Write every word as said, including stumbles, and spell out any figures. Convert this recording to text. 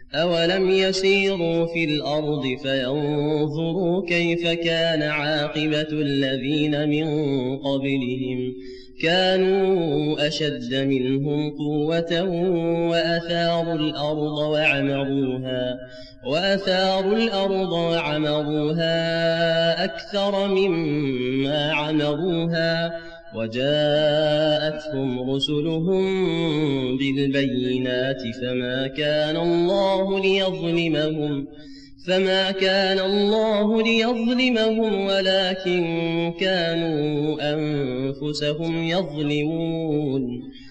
أولم يسيروا في الأرض فينظروا كيف كان عاقبة الذين من قبلهم كانوا أشد منهم قوة وأثاروا الأرض وعمروها وأثاروا الأرض وعمروها أكثر مما عمروها وجاءتهم رسلهم بالبينات فما كان الله ليظلمهم فما كان الله ليظلمهم ولكن كانوا أنفسهم يظلمون